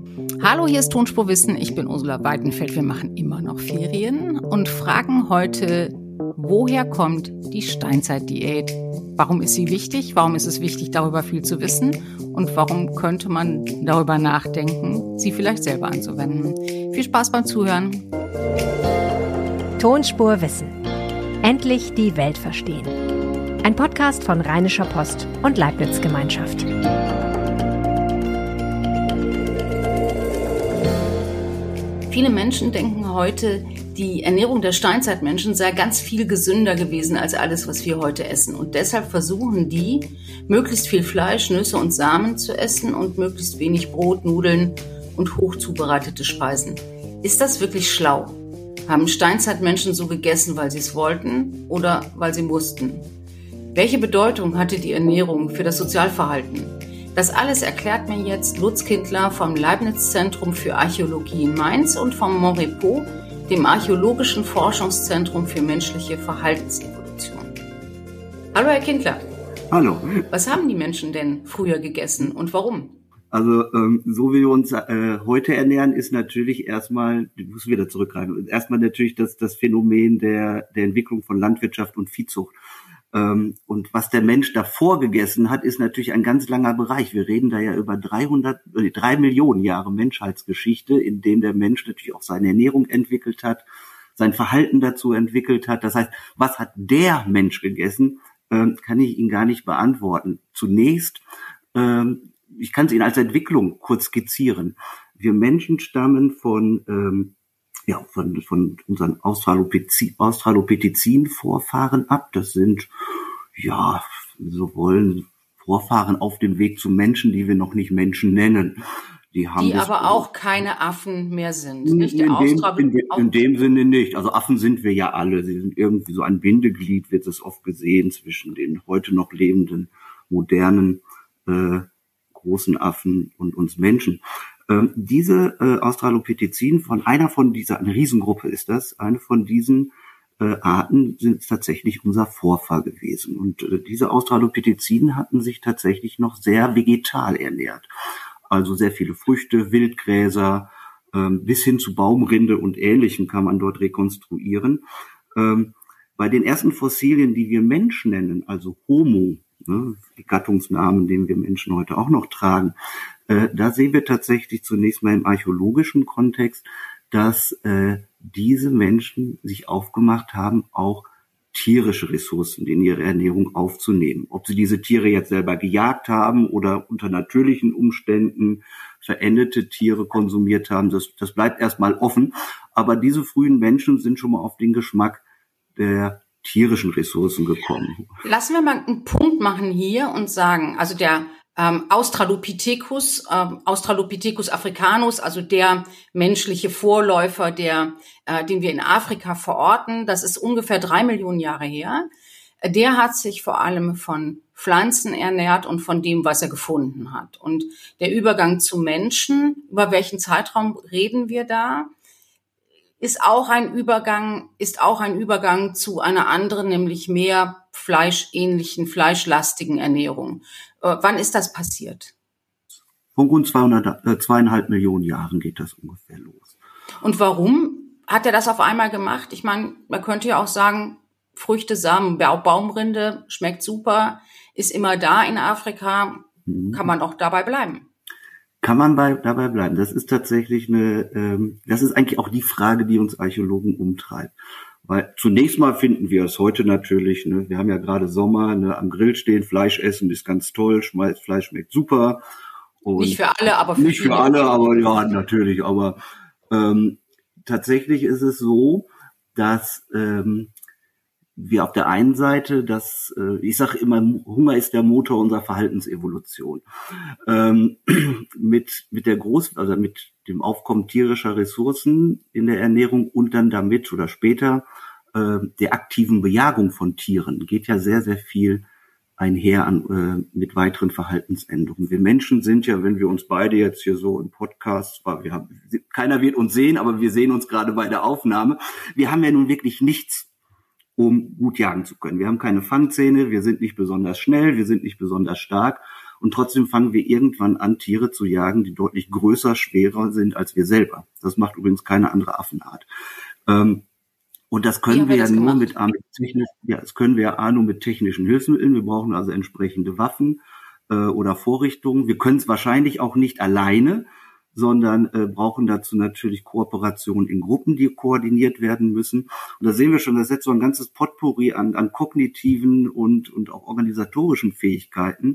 Hallo, hier ist Tonspurwissen. Ich bin Ursula Weidenfeld. Wir machen immer noch Ferien und fragen heute, woher kommt die Steinzeitdiät? Warum ist sie wichtig? Warum ist es wichtig, darüber viel zu wissen? Und warum könnte man darüber nachdenken, sie vielleicht selber anzuwenden? Viel Spaß beim Zuhören. Tonspurwissen. Endlich die Welt verstehen. Ein Podcast von Rheinischer Post und Leibniz Gemeinschaft. Viele Menschen denken heute, die Ernährung der Steinzeitmenschen sei ganz viel gesünder gewesen als alles, was wir heute essen. Und deshalb versuchen die, möglichst viel Fleisch, Nüsse und Samen zu essen und möglichst wenig Brot, Nudeln und hochzubereitete Speisen. Ist das wirklich schlau? Haben Steinzeitmenschen so gegessen, weil sie es wollten oder weil sie mussten? Welche Bedeutung hatte die Ernährung für das Sozialverhalten? Das alles erklärt mir jetzt Lutz Kindler vom Leibniz-Zentrum für Archäologie in Mainz und vom Monrepos, dem Archäologischen Forschungszentrum für menschliche Verhaltensevolution. Hallo Herr Kindler. Hallo. Was haben die Menschen denn früher gegessen und warum? Also so wie wir uns heute ernähren, ist natürlich erstmal, ich muss wieder zurückgreifen, erstmal natürlich das Phänomen der Entwicklung von Landwirtschaft und Viehzucht. Und was der Mensch davor gegessen hat, ist natürlich ein ganz langer Bereich. Wir reden da ja über 3 Millionen Jahre Menschheitsgeschichte, in denen der Mensch natürlich auch seine Ernährung entwickelt hat, sein Verhalten dazu entwickelt hat. Das heißt, was hat der Mensch gegessen, kann ich Ihnen gar nicht beantworten. Zunächst, ich kann es Ihnen als Entwicklung kurz skizzieren. Wir Menschen stammen von unseren Australopithecin-Vorfahren ab. Das sind, wenn wir so wollen, Vorfahren auf dem Weg zu Menschen, die wir noch nicht Menschen nennen. Die aber auch keine Affen mehr sind, nicht? In dem Sinne nicht. Also Affen sind wir ja alle. Sie sind irgendwie so ein Bindeglied, wird es oft gesehen, zwischen den heute noch lebenden, modernen, großen Affen und uns Menschen. Diese Australopithecin, eine Riesengruppe ist das, eine von diesen Arten sind tatsächlich unser Vorfahr gewesen. Und diese Australopithecin hatten sich tatsächlich noch sehr vegetal ernährt. Also sehr viele Früchte, Wildgräser, bis hin zu Baumrinde und Ähnlichem kann man dort rekonstruieren. Bei den ersten Fossilien, die wir Mensch nennen, also Homo, die Gattungsnamen, den wir Menschen heute auch noch tragen, da sehen wir tatsächlich zunächst mal im archäologischen Kontext, dass diese Menschen sich aufgemacht haben, auch tierische Ressourcen in ihre Ernährung aufzunehmen. Ob sie diese Tiere jetzt selber gejagt haben oder unter natürlichen Umständen verendete Tiere konsumiert haben, das bleibt erstmal offen. Aber diese frühen Menschen sind schon mal auf den Geschmack der tierischen Ressourcen gekommen. Lassen wir mal einen Punkt machen hier und sagen, also der Australopithecus africanus, also der menschliche Vorläufer, den wir in Afrika verorten, das ist ungefähr 3 Millionen Jahre her. Der hat sich vor allem von Pflanzen ernährt und von dem, was er gefunden hat. Und der Übergang zu Menschen, über welchen Zeitraum reden wir da? Ist auch ein Übergang zu einer anderen, nämlich mehr fleischlastigen Ernährung. Wann ist das passiert? Von rund 2,5 Millionen Jahren geht das ungefähr los. Und warum hat er das auf einmal gemacht? Ich meine, man könnte ja auch sagen, Früchte, Samen, Baumrinde, schmeckt super, ist immer da in Afrika, kann man auch dabei bleiben. Kann man dabei bleiben? Das ist tatsächlich das ist eigentlich auch die Frage, die uns Archäologen umtreibt. Weil zunächst mal finden wir es heute natürlich, wir haben ja gerade Sommer, am Grill stehen, Fleisch essen ist ganz toll, Fleisch schmeckt super. Und nicht für alle, aber für nicht viele. Für alle, aber ja, natürlich. Aber tatsächlich ist es so, dass wir auf der einen Seite, ich sage immer, Hunger ist der Motor unserer Verhaltensevolution. Mit dem Aufkommen tierischer Ressourcen in der Ernährung und dann damit oder später der aktiven Bejagung von Tieren geht ja sehr, sehr viel einher mit weiteren Verhaltensänderungen. Wir Menschen sind ja, wenn wir uns beide jetzt hier so im Podcast, keiner wird uns sehen, aber wir sehen uns gerade bei der Aufnahme, wir haben ja nun wirklich nichts, um gut jagen zu können. Wir haben keine Fangzähne, wir sind nicht besonders schnell, wir sind nicht besonders stark Und trotzdem fangen wir irgendwann an, Tiere zu jagen, die deutlich größer, schwerer sind als wir selber. Das macht übrigens keine andere Affenart. Und das können wir ja nur mit technischen Hilfsmitteln. Wir brauchen also entsprechende Waffen oder Vorrichtungen. Wir können es wahrscheinlich auch nicht alleine, sondern brauchen dazu natürlich Kooperation in Gruppen, die koordiniert werden müssen. Und da sehen wir schon, das setzt so ein ganzes Potpourri an kognitiven und auch organisatorischen Fähigkeiten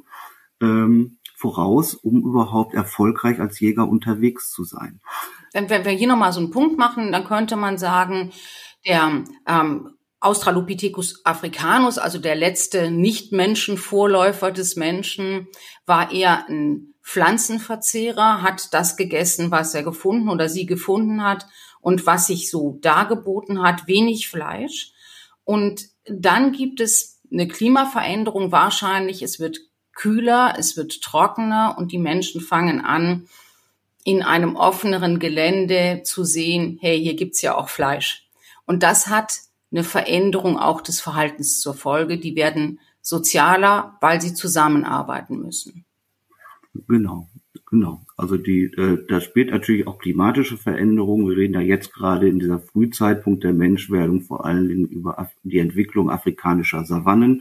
voraus, um überhaupt erfolgreich als Jäger unterwegs zu sein. Wenn wir hier nochmal so einen Punkt machen, dann könnte man sagen, der Australopithecus africanus, also der letzte Nicht-Menschen-Vorläufer des Menschen, war eher ein Pflanzenverzehrer, hat das gegessen, was er gefunden oder sie gefunden hat und was sich so dargeboten hat, wenig Fleisch. Und dann gibt es eine Klimaveränderung wahrscheinlich, es wird kühler, es wird trockener und die Menschen fangen an, in einem offeneren Gelände zu sehen, hey, hier gibt's ja auch Fleisch. Und das hat eine Veränderung auch des Verhaltens zur Folge. Die werden sozialer, weil sie zusammenarbeiten müssen. Genau. Also da spielt natürlich auch klimatische Veränderungen. Wir reden ja jetzt gerade in dieser Frühzeitpunkt der Menschwerdung vor allen Dingen über die Entwicklung afrikanischer Savannen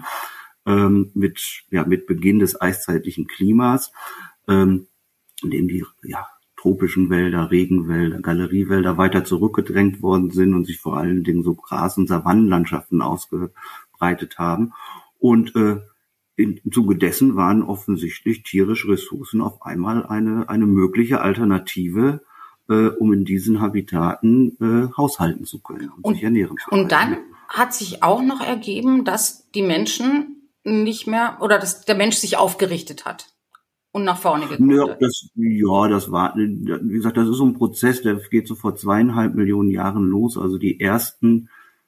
mit Beginn des eiszeitlichen Klimas, in dem die tropischen Wälder, Regenwälder, Galeriewälder weiter zurückgedrängt worden sind und sich vor allen Dingen so Gras- und Savannenlandschaften ausgebreitet haben. Und im Zuge dessen waren offensichtlich tierische Ressourcen auf einmal eine mögliche Alternative, um in diesen Habitaten haushalten zu können und sich ernähren zu können. Und dann hat sich auch noch ergeben, dass die Menschen nicht mehr oder dass der Mensch sich aufgerichtet hat und nach vorne geguckt hat. Das war, wie gesagt, das ist so ein Prozess, der geht so vor 2,5 Millionen Jahren los. Also die ersten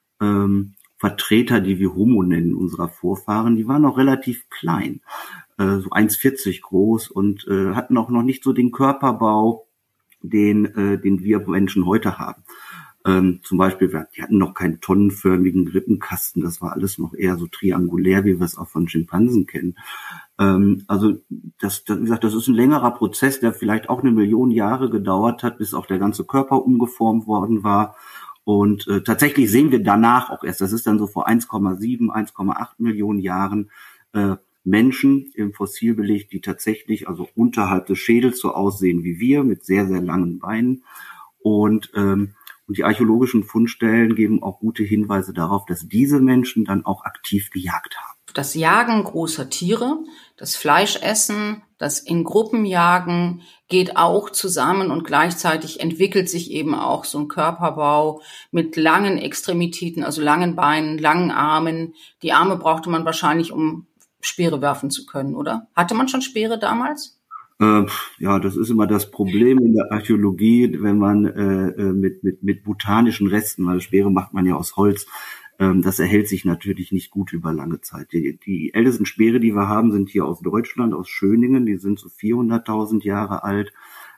Vertreter, die wir Homo nennen, unserer Vorfahren, die waren noch relativ klein, so 1,40 groß und hatten auch noch nicht so den Körperbau, den wir Menschen heute haben. Zum Beispiel, die hatten noch keinen tonnenförmigen Rippenkasten, das war alles noch eher so triangulär, wie wir es auch von Schimpansen kennen. Also das ist ein längerer Prozess, der vielleicht auch 1 Million Jahre gedauert hat, bis auch der ganze Körper umgeformt worden war. Und tatsächlich sehen wir danach auch erst, das ist dann so vor 1,7, 1,8 Millionen Jahren, Menschen im Fossilbeleg, die tatsächlich also unterhalb des Schädels so aussehen wie wir, mit sehr, sehr langen Beinen. Und die archäologischen Fundstellen geben auch gute Hinweise darauf, dass diese Menschen dann auch aktiv gejagt haben. Das Jagen großer Tiere, das Fleischessen, das in Gruppen jagen geht auch zusammen und gleichzeitig entwickelt sich eben auch so ein Körperbau mit langen Extremitäten, also langen Beinen, langen Armen. Die Arme brauchte man wahrscheinlich, um Speere werfen zu können, oder? Hatte man schon Speere damals? Das ist immer das Problem in der Archäologie, wenn man mit botanischen Resten, weil Speere macht man ja aus Holz, das erhält sich natürlich nicht gut über lange Zeit. Die ältesten Speere, die wir haben, sind hier aus Deutschland, aus Schöningen, die sind so 400.000 Jahre alt.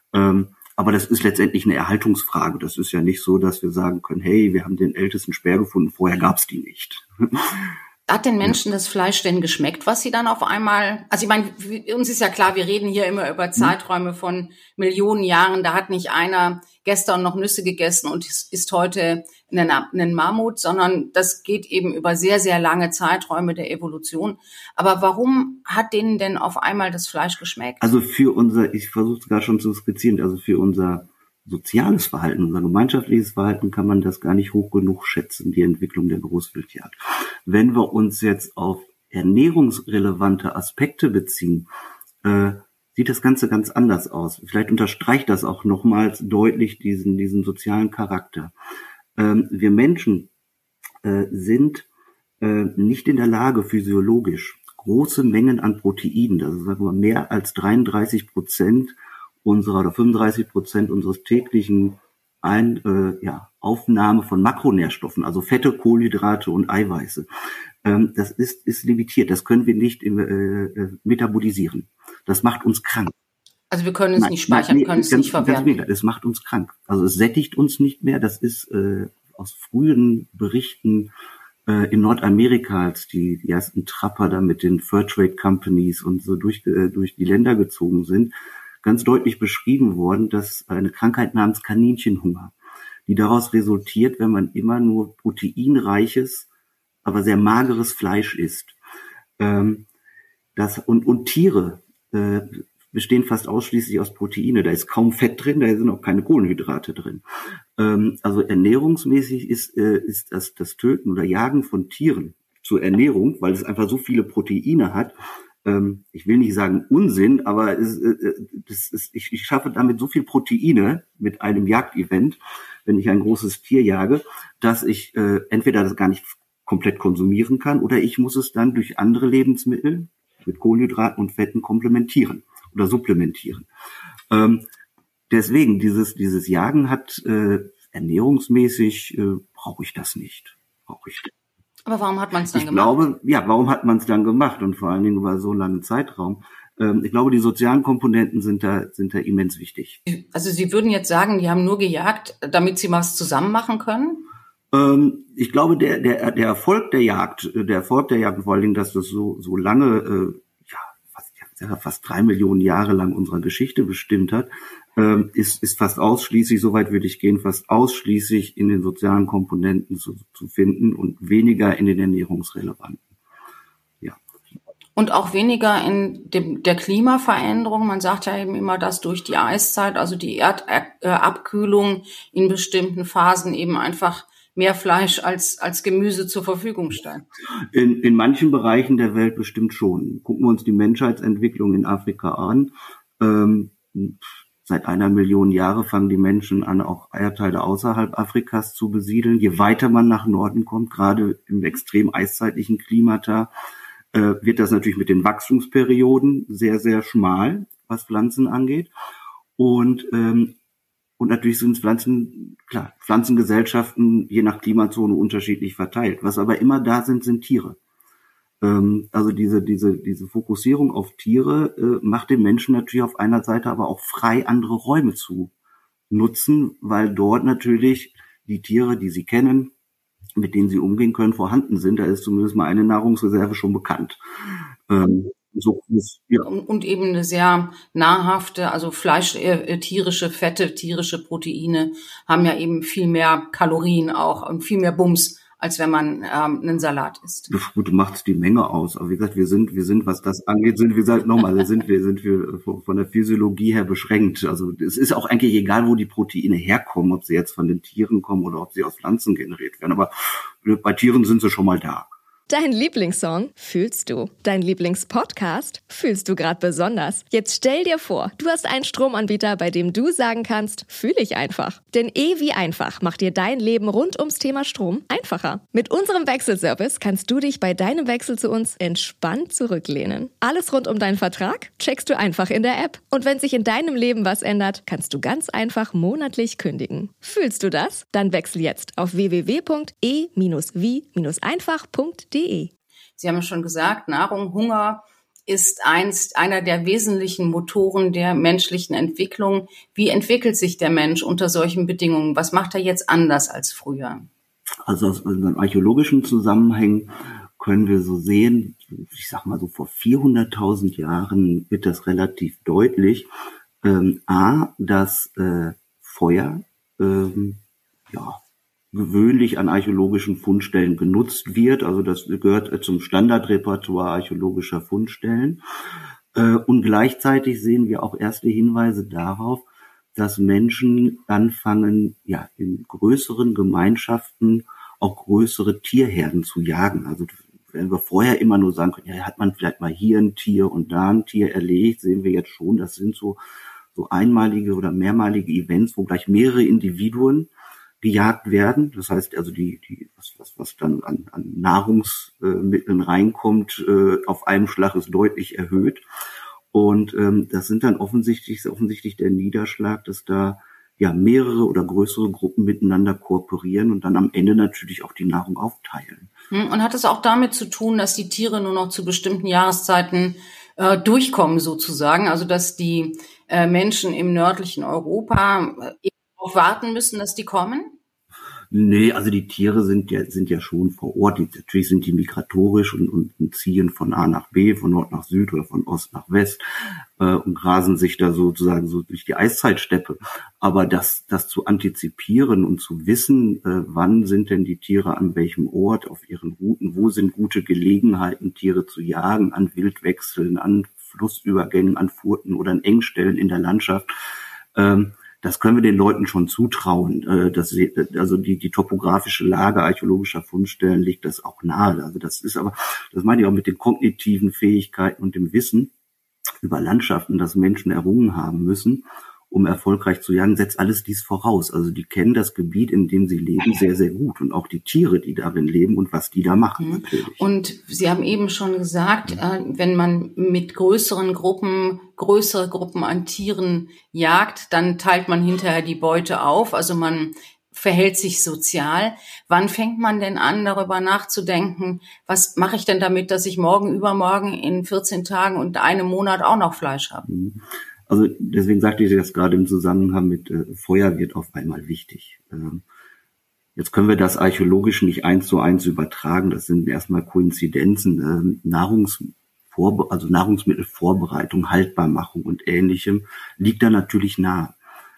Aber das ist letztendlich eine Erhaltungsfrage. Das ist ja nicht so, dass wir sagen können, hey, wir haben den ältesten Speer gefunden, vorher gab's die nicht. Hat den Menschen das Fleisch denn geschmeckt, was sie dann auf einmal, also ich meine, uns ist ja klar, wir reden hier immer über Zeiträume von Millionen Jahren, da hat nicht einer gestern noch Nüsse gegessen und ist heute ein Mammut, sondern das geht eben über sehr, sehr lange Zeiträume der Evolution. Aber warum hat denen denn auf einmal das Fleisch geschmeckt? Also ich versuche es gerade schon zu skizzieren, also für unser soziales Verhalten, unser gemeinschaftliches Verhalten kann man das gar nicht hoch genug schätzen, die Entwicklung der Großwildjagd. Wenn wir uns jetzt auf ernährungsrelevante Aspekte beziehen, sieht das Ganze ganz anders aus. Vielleicht unterstreicht das auch nochmals deutlich diesen sozialen Charakter. Wir Menschen sind nicht in der Lage, physiologisch große Mengen an Proteinen, also sagen wir mehr als 33% oder 35% unseres täglichen Aufnahme von Makronährstoffen, also Fette, Kohlenhydrate und Eiweiße. Das ist limitiert. Das können wir nicht metabolisieren. Das macht uns krank. Also wir können es nicht speichern, können es nicht verwerten. Es macht uns krank. Also es sättigt uns nicht mehr. Das ist aus frühen Berichten in Nordamerika, als die ersten Trapper da mit den Fairtrade Companies und so durch die Länder gezogen sind, ganz deutlich beschrieben worden, dass eine Krankheit namens Kaninchenhunger, die daraus resultiert, wenn man immer nur proteinreiches, aber sehr mageres Fleisch isst. Und Tiere bestehen fast ausschließlich aus Proteine. Da ist kaum Fett drin, da sind auch keine Kohlenhydrate drin. Also ernährungsmäßig ist das Töten oder Jagen von Tieren zur Ernährung, weil es einfach so viele Proteine hat. Ich will nicht sagen Unsinn, aber ich schaffe damit so viel Proteine mit einem Jagdevent, wenn ich ein großes Tier jage, dass ich entweder das gar nicht komplett konsumieren kann oder ich muss es dann durch andere Lebensmittel mit Kohlenhydraten und Fetten komplementieren oder supplementieren. Deswegen, dieses Jagen hat ernährungsmäßig brauche ich das nicht. Aber warum hat man es dann gemacht? Ich glaube, warum hat man es dann gemacht und vor allen Dingen über so einen langen Zeitraum? Ich glaube, die sozialen Komponenten sind da immens wichtig. Also Sie würden jetzt sagen, die haben nur gejagt, damit sie was zusammen machen können? Ich glaube, der Erfolg der Jagd, und vor allen Dingen, dass das so lange, fast 3 Millionen Jahre lang unserer Geschichte bestimmt hat, ist fast ausschließlich, soweit würde ich gehen, fast ausschließlich in den sozialen Komponenten zu finden und weniger in den ernährungsrelevanten. Ja. Und auch weniger in der Klimaveränderung. Man sagt ja eben immer, dass durch die Eiszeit, also die Erdabkühlung in bestimmten Phasen eben einfach mehr Fleisch als Gemüse zur Verfügung stand. In manchen Bereichen der Welt bestimmt schon. Gucken wir uns die Menschheitsentwicklung in Afrika an. Seit 1 Million Jahre fangen die Menschen an, auch Erdteile außerhalb Afrikas zu besiedeln. Je weiter man nach Norden kommt, gerade im extrem eiszeitlichen Klimata, wird das natürlich mit den Wachstumsperioden sehr, sehr schmal, was Pflanzen angeht. Und natürlich sind Pflanzengesellschaften je nach Klimazone unterschiedlich verteilt. Was aber immer da sind Tiere. Also diese Fokussierung auf Tiere macht den Menschen natürlich auf einer Seite aber auch frei, andere Räume zu nutzen, weil dort natürlich die Tiere, die sie kennen, mit denen sie umgehen können, vorhanden sind. Da ist zumindest mal eine Nahrungsreserve schon bekannt. Und eben eine sehr nahrhafte, also tierische Fette, tierische Proteine haben ja eben viel mehr Kalorien auch und viel mehr Bums, als wenn man einen Salat isst. Gut, du machst die Menge aus. Aber wie gesagt, wir sind, was das angeht, sind wir von der Physiologie her beschränkt. Also es ist auch eigentlich egal, wo die Proteine herkommen, ob sie jetzt von den Tieren kommen oder ob sie aus Pflanzen generiert werden. Aber bei Tieren sind sie schon mal da. Dein Lieblingssong fühlst du. Dein Lieblingspodcast fühlst du gerade besonders. Jetzt stell dir vor, du hast einen Stromanbieter, bei dem du sagen kannst, fühle ich einfach. Denn wie einfach macht dir dein Leben rund ums Thema Strom einfacher. Mit unserem Wechselservice kannst du dich bei deinem Wechsel zu uns entspannt zurücklehnen. Alles rund um deinen Vertrag checkst du einfach in der App. Und wenn sich in deinem Leben was ändert, kannst du ganz einfach monatlich kündigen. Fühlst du das? Dann wechsel jetzt auf www.e-wie-einfach.de. Sie haben ja schon gesagt, Nahrung, Hunger ist einer der wesentlichen Motoren der menschlichen Entwicklung. Wie entwickelt sich der Mensch unter solchen Bedingungen? Was macht er jetzt anders als früher? Also aus unseren archäologischen Zusammenhängen können wir so sehen, ich sag mal so vor 400.000 Jahren wird das relativ deutlich, dass Feuer gewöhnlich an archäologischen Fundstellen genutzt wird. Also das gehört zum Standardrepertoire archäologischer Fundstellen. Und gleichzeitig sehen wir auch erste Hinweise darauf, dass Menschen anfangen, in größeren Gemeinschaften auch größere Tierherden zu jagen. Also wenn wir vorher immer nur sagen können, hat man vielleicht mal hier ein Tier und da ein Tier erlegt, sehen wir jetzt schon, das sind so einmalige oder mehrmalige Events, wo gleich mehrere Individuen gejagt werden. Das heißt also was dann an Nahrungsmitteln reinkommt, auf einem Schlag ist deutlich erhöht. Und das sind dann offensichtlich der Niederschlag, dass da mehrere oder größere Gruppen miteinander kooperieren und dann am Ende natürlich auch die Nahrung aufteilen. Und hat es auch damit zu tun, dass die Tiere nur noch zu bestimmten Jahreszeiten durchkommen sozusagen? Also dass die Menschen im nördlichen Europa darauf warten müssen, dass die kommen? Nee, also die Tiere sind ja schon vor Ort. Natürlich sind die migratorisch und ziehen von A nach B, von Nord nach Süd oder von Ost nach West und grasen sich da sozusagen so durch die Eiszeitsteppe. Aber das zu antizipieren und zu wissen, wann sind denn die Tiere an welchem Ort auf ihren Routen, wo sind gute Gelegenheiten, Tiere zu jagen, an Wildwechseln, an Flussübergängen, an Furten oder an Engstellen in der Landschaft, das können wir den Leuten schon zutrauen. Also die topografische Lage archäologischer Fundstellen liegt das auch nahe. Also das meine ich auch mit den kognitiven Fähigkeiten und dem Wissen über Landschaften, das Menschen errungen haben müssen, um erfolgreich zu jagen, setzt alles dies voraus. Also die kennen das Gebiet, in dem sie leben, sehr, sehr gut. Und auch die Tiere, die darin leben und was die da machen, natürlich. Und Sie haben eben schon gesagt, wenn man mit größere Gruppen an Tieren jagt, dann teilt man hinterher die Beute auf. Also man verhält sich sozial. Wann fängt man denn an, darüber nachzudenken, was mache ich denn damit, dass ich morgen, übermorgen, in 14 Tagen und einem Monat auch noch Fleisch habe? Also deswegen sagte ich das gerade im Zusammenhang mit Feuer wird auf einmal wichtig. Jetzt können wir das archäologisch nicht 1:1 übertragen. Das sind erstmal Koinzidenzen. Nahrungsmittelvorbereitung, Haltbarmachung und Ähnlichem liegt da natürlich nahe.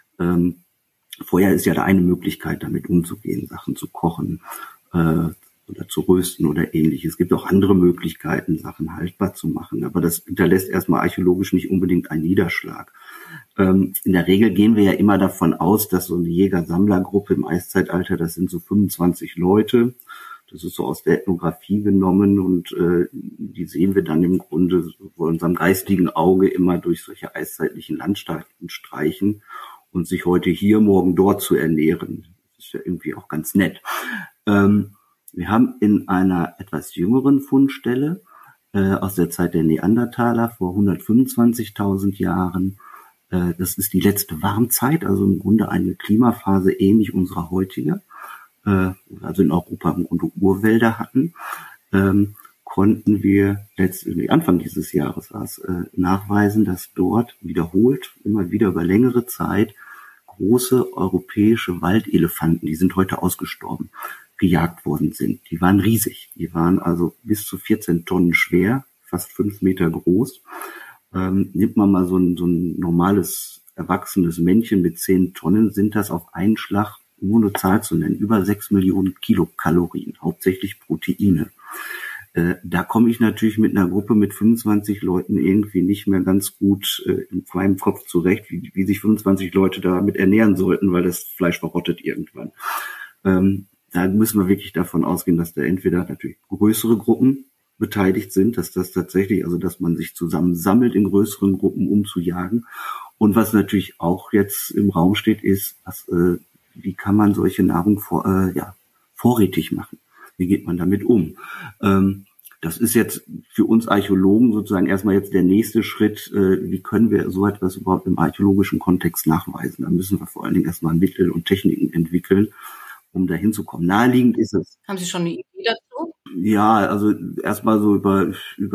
Feuer ist ja da eine Möglichkeit, damit umzugehen, Sachen zu kochen oder zu rösten oder Ähnliches. Es gibt auch andere Möglichkeiten, Sachen haltbar zu machen. Aber das hinterlässt erstmal archäologisch nicht unbedingt einen Niederschlag. In der Regel gehen wir ja immer davon aus, dass so eine Jäger-Sammler-Gruppe im Eiszeitalter, das sind so 25 Leute. Das ist so aus der Ethnographie genommen und die sehen wir dann im Grunde vor unserem geistigen Auge immer durch solche eiszeitlichen Landschaften streichen und sich heute hier, morgen dort zu ernähren. Das ist ja irgendwie auch ganz nett. Wir haben in einer etwas jüngeren Fundstelle aus der Zeit der Neandertaler vor 125.000 Jahren, das ist die letzte Warmzeit, also im Grunde eine Klimaphase ähnlich unserer heutigen, also in Europa im Grunde Urwälder hatten, konnten wir Anfang dieses Jahres nachweisen, dass dort wiederholt, immer wieder über längere Zeit, große europäische Waldelefanten, die sind heute ausgestorben, gejagt worden sind. Die waren riesig. Die waren also bis zu 14 Tonnen schwer, fast 5 Meter groß. Nimmt man mal so ein normales, erwachsenes Männchen mit 10 Tonnen, sind das auf einen Schlag, nur eine Zahl zu nennen, über 6 Millionen Kilokalorien, hauptsächlich Proteine. Da komme ich natürlich mit einer Gruppe mit 25 Leuten irgendwie nicht mehr ganz gut in meinem Kopf zurecht, wie sich 25 Leute damit ernähren sollten, weil das Fleisch verrottet irgendwann. Da müssen wir wirklich davon ausgehen, dass da entweder natürlich größere Gruppen beteiligt sind, dass das tatsächlich, also dass man sich zusammen sammelt in größeren Gruppen, um zu jagen. Und was natürlich auch jetzt im Raum steht, ist, wie kann man solche Nahrung vorrätig machen? Wie geht man damit um? Das ist jetzt für uns Archäologen sozusagen erstmal jetzt der nächste Schritt. Wie können wir so etwas überhaupt im archäologischen Kontext nachweisen? Da müssen wir vor allen Dingen erstmal Mittel und Techniken entwickeln, um da hinzukommen. Naheliegend ist es. Haben Sie schon eine Idee dazu? Ja, also erstmal so über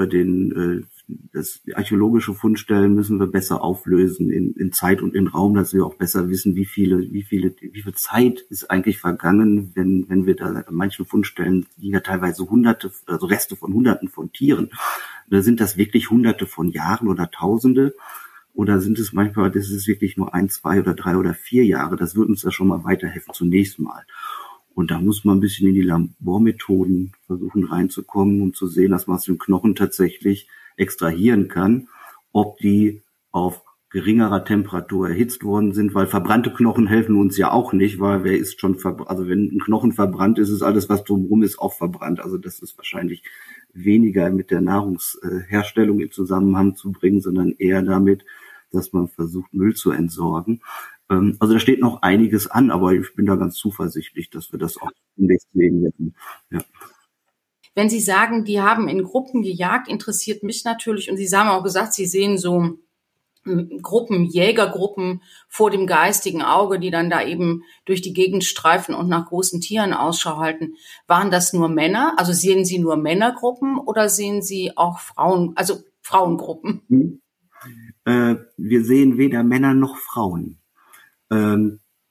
das archäologische Fundstellen müssen wir besser auflösen in Zeit und in Raum, dass wir auch besser wissen, wie viel Zeit ist eigentlich vergangen, wenn wir da an manchen Fundstellen liegen ja teilweise Hunderte, also Reste von Hunderten von Tieren. Oder sind das wirklich Hunderte von Jahren oder Tausende? Oder sind es manchmal, das ist wirklich nur 1, 2 oder 3 oder 4 Jahre? Das wird uns da schon mal weiterhelfen zunächst mal. Und da muss man ein bisschen in die Labormethoden versuchen reinzukommen, um zu sehen, dass man aus dem Knochen tatsächlich extrahieren kann, ob die auf geringerer Temperatur erhitzt worden sind, weil verbrannte Knochen helfen uns ja auch nicht, weil also wenn ein Knochen verbrannt ist, ist alles, was drumherum ist, auch verbrannt. Also das ist wahrscheinlich weniger mit der Nahrungsherstellung in Zusammenhang zu bringen, sondern eher damit, dass man versucht, Müll zu entsorgen. Also da steht noch einiges an, aber ich bin da ganz zuversichtlich, dass wir das auch im nächsten Leben werden. Ja. Wenn Sie sagen, die haben in Gruppen gejagt, interessiert mich natürlich, und Sie haben auch gesagt, Sie sehen so Gruppen, Jägergruppen vor dem geistigen Auge, die dann da eben durch die Gegend streifen und nach großen Tieren Ausschau halten. Waren das nur Männer? Also sehen Sie nur Männergruppen oder sehen Sie auch Frauen, also Frauengruppen? Wir sehen weder Männer noch Frauen.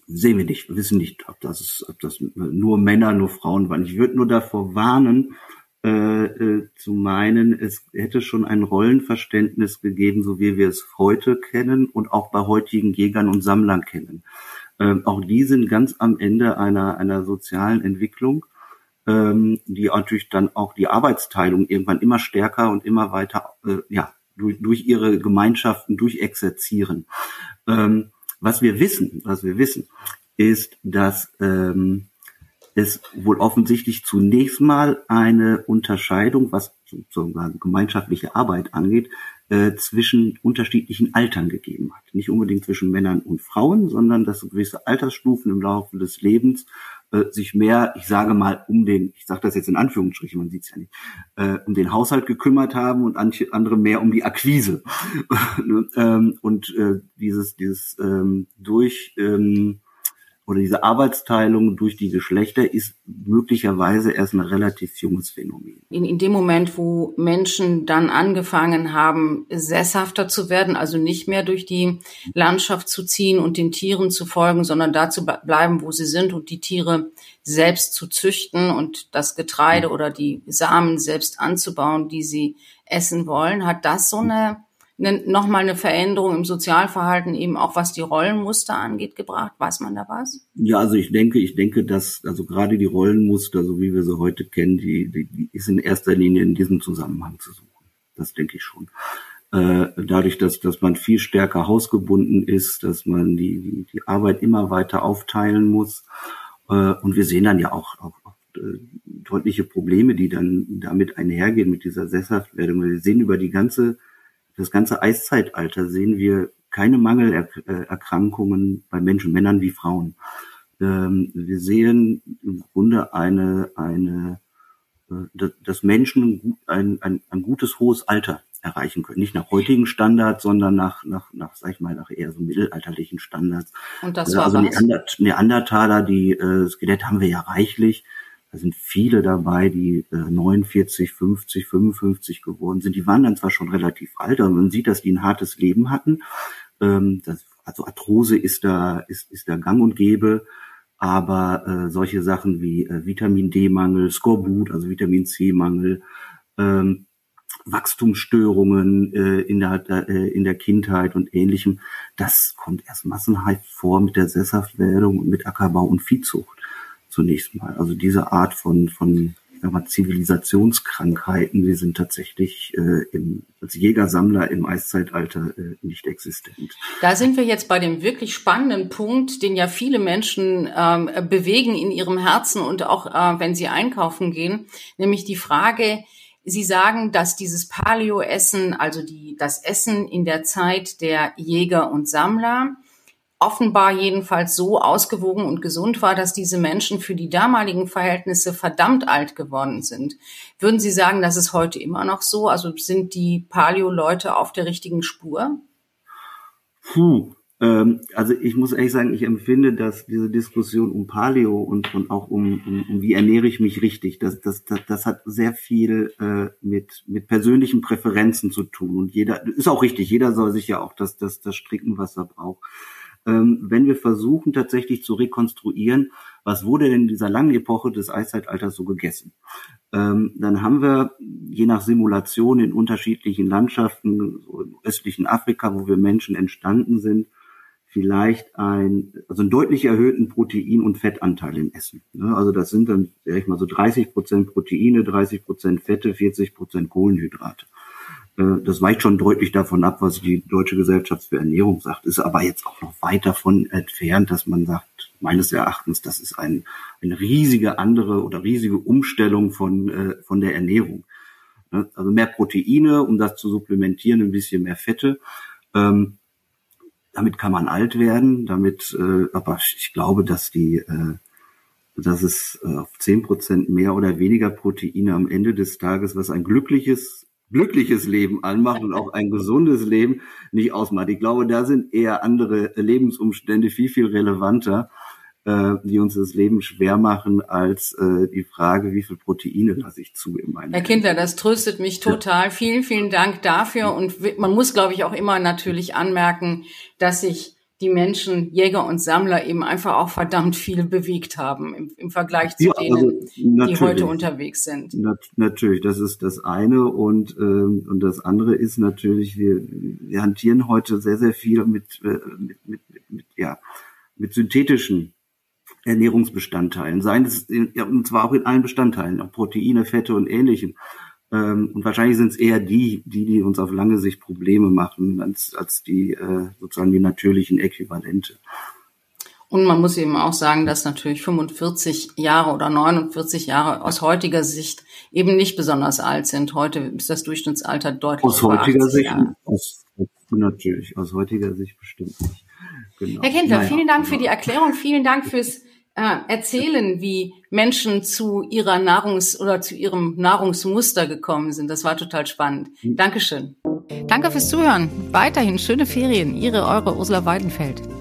sehen wir nicht. Wir wissen nicht, ob das nur Männer, nur Frauen waren. Ich würde nur davor warnen, zu meinen, es hätte schon ein Rollenverständnis gegeben, so wie wir es heute kennen und auch bei heutigen Jägern und Sammlern kennen. Auch die sind ganz am Ende einer sozialen Entwicklung, die natürlich dann auch die Arbeitsteilung irgendwann immer stärker und immer weiter, durch ihre Gemeinschaften durchexerzieren. Was wir wissen, ist, dass es wohl offensichtlich zunächst mal eine Unterscheidung, was sozusagen gemeinschaftliche Arbeit angeht, zwischen unterschiedlichen Altern gegeben hat. Nicht unbedingt zwischen Männern und Frauen, sondern dass gewisse Altersstufen im Laufe des Lebens sich mehr, ich sage mal, ich sage das jetzt in Anführungsstrichen, man sieht es ja nicht, um den Haushalt gekümmert haben und andere mehr um die Akquise. Und diese Arbeitsteilung durch die Geschlechter ist möglicherweise erst ein relativ junges Phänomen. In dem Moment, wo Menschen dann angefangen haben, sesshafter zu werden, also nicht mehr durch die Landschaft zu ziehen und den Tieren zu folgen, sondern da zu bleiben, wo sie sind und die Tiere selbst zu züchten und das Getreide oder die Samen selbst anzubauen, die sie essen wollen, hat das so nochmal eine Veränderung im Sozialverhalten, eben auch was die Rollenmuster angeht, gebracht? Weiß man da was? Ja, also ich denke, dass also gerade die Rollenmuster, so wie wir sie heute kennen, die ist in erster Linie in diesem Zusammenhang zu suchen. Das denke ich schon. Dadurch, dass man viel stärker hausgebunden ist, dass man die Arbeit immer weiter aufteilen muss. Und wir sehen dann ja auch deutliche Probleme, die dann damit einhergehen mit dieser Sesshaftwerdung. Wir sehen über das ganze Eiszeitalter sehen wir keine Mangelerkrankungen bei Menschen, Männern wie Frauen. Wir sehen im Grunde dass Menschen ein gutes, hohes Alter erreichen können. Nicht nach heutigen Standards, sondern nach eher so mittelalterlichen Standards. Und das war also Neandertaler, das Skelett haben wir ja reichlich. Da sind viele dabei, die 49, 50, 55 geworden sind. Die waren dann zwar schon relativ alt, aber man sieht, dass die ein hartes Leben hatten. Also Arthrose ist da gang und gäbe, aber solche Sachen wie Vitamin D-Mangel, Skorbut, also Vitamin C-Mangel, Wachstumsstörungen in der Kindheit und Ähnlichem, das kommt erst massenhaft vor mit der Sesshaftwerdung und mit Ackerbau und Viehzucht. Zunächst mal. Also diese Art von Zivilisationskrankheiten, die sind tatsächlich als Jäger-Sammler im Eiszeitalter nicht existent. Da sind wir jetzt bei dem wirklich spannenden Punkt, den ja viele Menschen bewegen in ihrem Herzen und auch wenn sie einkaufen gehen, nämlich die Frage, Sie sagen, dass dieses Paleo-Essen, also das Essen in der Zeit der Jäger und Sammler, offenbar jedenfalls so ausgewogen und gesund war, dass diese Menschen für die damaligen Verhältnisse verdammt alt geworden sind. Würden Sie sagen, das ist heute immer noch so? Also sind die Paleo-Leute auf der richtigen Spur? Also ich muss ehrlich sagen, ich empfinde, dass diese Diskussion um Paleo und auch um wie ernähre ich mich richtig, das hat sehr viel mit persönlichen Präferenzen zu tun. Und jeder, ist auch richtig, jeder soll sich ja auch das stricken, was er braucht. Wenn wir versuchen tatsächlich zu rekonstruieren, was wurde denn in dieser langen Epoche des Eiszeitalters so gegessen, dann haben wir je nach Simulation in unterschiedlichen Landschaften, so im östlichen Afrika, wo wir Menschen entstanden sind, vielleicht einen deutlich erhöhten Protein- und Fettanteil im Essen. Also das sind dann, sag ich mal, so 30% Proteine, 30% Fette, 40% Kohlenhydrate. Das weicht schon deutlich davon ab, was die Deutsche Gesellschaft für Ernährung sagt. Ist aber jetzt auch noch weit davon entfernt, dass man sagt, meines Erachtens, das ist eine riesige Umstellung von der Ernährung. Also mehr Proteine, um das zu supplementieren, ein bisschen mehr Fette. Damit kann man alt werden. Aber ich glaube, dass es auf 10% mehr oder weniger Proteine am Ende des Tages, was ein glückliches Leben anmacht und auch ein gesundes Leben nicht ausmacht. Ich glaube, da sind eher andere Lebensumstände viel, viel relevanter, die uns das Leben schwer machen, als die Frage, wie viel Proteine lasse ich zu in meinem Leben. Herr Kindler, das tröstet mich total. Vielen, vielen Dank dafür. Und man muss, glaube ich, auch immer natürlich anmerken, dass sich die Menschen, Jäger und Sammler, eben einfach auch verdammt viel bewegt haben im Vergleich zu denen, die heute unterwegs sind. Natürlich, das ist das eine. Und das andere ist natürlich, wir hantieren heute sehr, sehr viel mit synthetischen Ernährungsbestandteilen, und zwar auch in allen Bestandteilen, auch Proteine, Fette und Ähnlichem. Und wahrscheinlich sind es eher die uns auf lange Sicht Probleme machen, als die sozusagen die natürlichen Äquivalente. Und man muss eben auch sagen, dass natürlich 45 Jahre oder 49 Jahre aus heutiger Sicht eben nicht besonders alt sind. Heute ist das Durchschnittsalter deutlich aus heutiger Sicht Jahre. Natürlich, aus heutiger Sicht bestimmt nicht. Genau. Herr Kendler, vielen Dank für die Erklärung, vielen Dank fürs Erzählen, wie Menschen zu ihrem Nahrungsmuster gekommen sind. Das war total spannend. Dankeschön. Danke fürs Zuhören. Weiterhin schöne Ferien. Eure Ursula Weidenfeld.